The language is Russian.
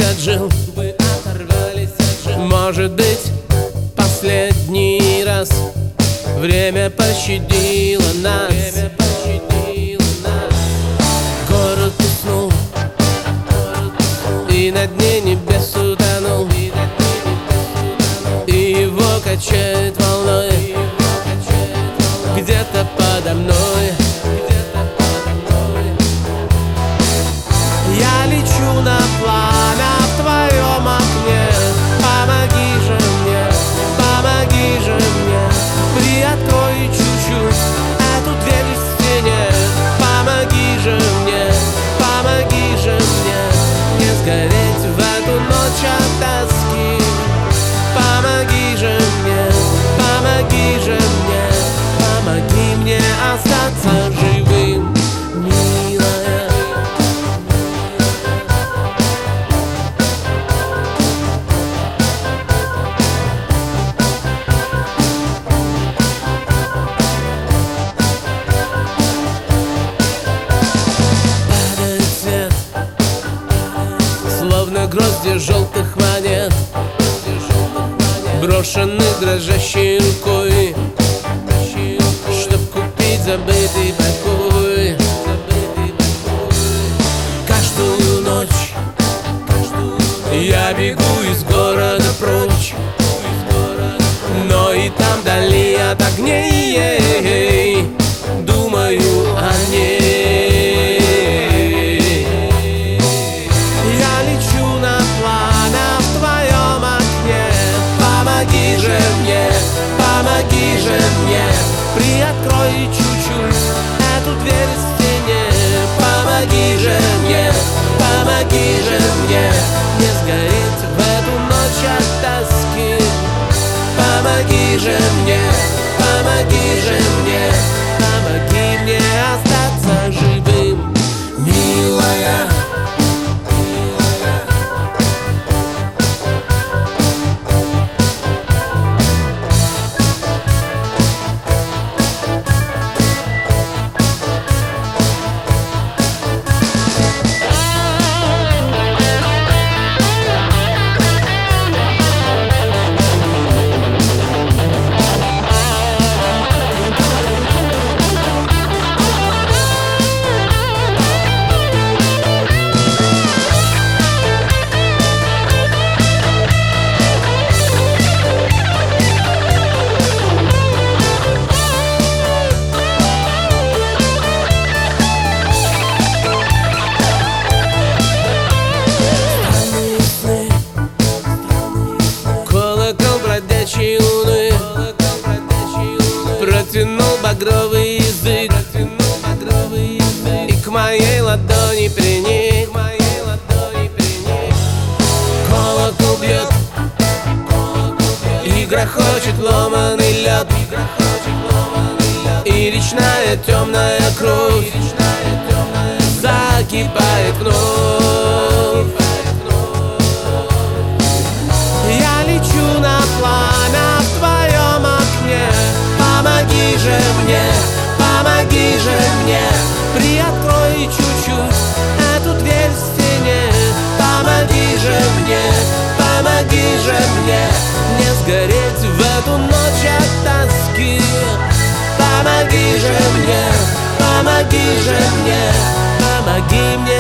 от жил, может быть, последний раз. Время пощадило нас. Город уснул, и на дне небес утонул, и его качает волной где-то подо мной. Я лечу на пламя в твоем окне. Помоги же мне, помоги же мне. Приоткрой чуть-чуть эту дверь в стене. Помоги же мне, помоги же мне не сгореть в эту ночь от тоски. Помоги же мне, помоги же мне, помоги мне остаться живым, милая. Падает свет, словно грозди желтых монет, брошенных дрожащей рукой, чтоб купить забытый покой. Каждую ночь я бегу из города прочь, но и там вдали от огней думаю о ней. Я лечу на пламя в твоем окне. Помоги же мне, помоги же мне. Приоткрой чуть-чуть эту дверь в стене. Помоги же мне, помоги же мне не сгореть в эту ночь от тоски. Помоги же мне, помоги же мне, помоги мне остаться живым, милая. Луны протянул багровый язык и к моей ладони приник. Колокол бьет и грохочет ломаный лед, и речная темная кровь закипает вновь. Я лечу на пламя в твоем окне. Помоги же мне, помоги же мне. Приоткрой чуть-чуть эту дверь в стене. Помоги же мне, помоги же мне не сгореть в эту ночь от тоски. Помоги же мне, помоги же мне, помоги мне